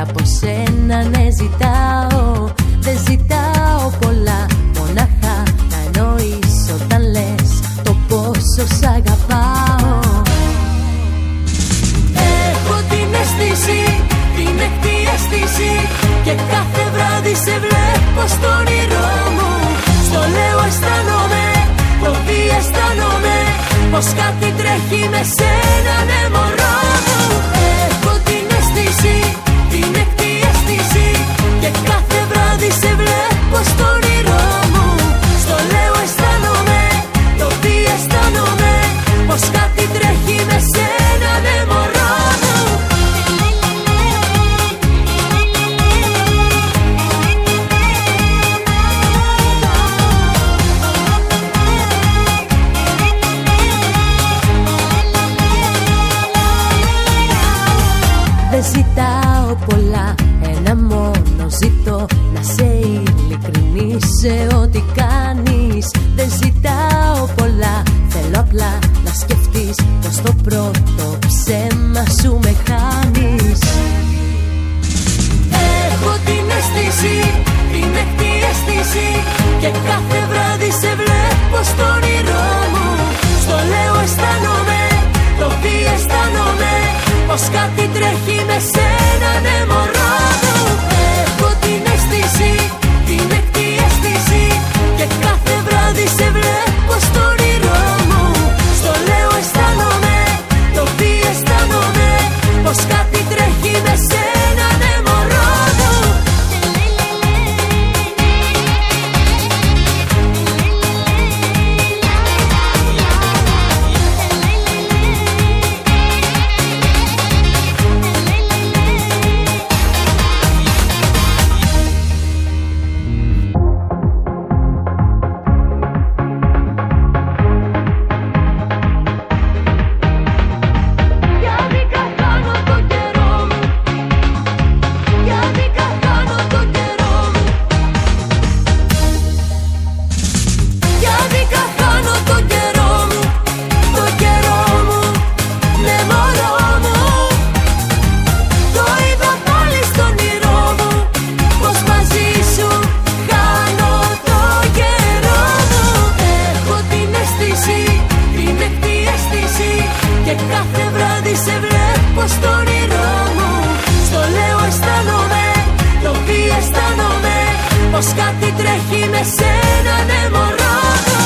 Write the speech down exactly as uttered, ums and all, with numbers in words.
από σένα ναι ζητάω. Δεν ζητάω πολλά, μονάχα να εννοείς όταν λες το πόσο σ' αγαπάω. Έχω την αίσθηση, την έκτη αίσθηση, και κάθε βράδυ σε βλέπω στο όνειρό μου. Στο λέω αισθάνομαι, το τι αισθάνομαι, πως κάτι τρέχει με σένα, ναι μωρό μου. Έχω την αίσθηση, την έκτη αίσθηση, και κάθε βράδυ σε βλέπω στο όνειρό μου. Στο λέω αισθάνομαι, το τι αισθάνομαι, πως κάτι τρέχει με σένα, ναι μωρό μου. Δεν ζητάω πολλά, ένα μόνο ζητώ, να σε ειλικρινής σε ό,τι κάνεις. Δεν ζητάω πολλά, θέλω απλά να σκεφτείς πως το πρώτο ψέμα σου με χάνεις. Έχω την αίσθηση, την έκτη αίσθηση, και κάθε βράδυ σε βλέπω στο όνειρό μου. Στο λέω αισθάνομαι, το τι αισθάνομαι, πως κάτι τρέχει με σένα, ναι μωρό μου. Έχω την αίσθηση, την έκτη αίσθηση, και κάθε βράδυ σε βλέπω στο όνειρό μου. Στο λέω αισθάνομαι, το τι αισθάνομαι, πως κάτι τρέχει με σένα, ναι μωρό μου. Και κάθε βράδυ σε βλέπω στο όνειρό μου. Στο λέω αισθάνομαι, το τι αισθάνομαι, πως κάτι τρέχει με σένα, ναι μωρό μου.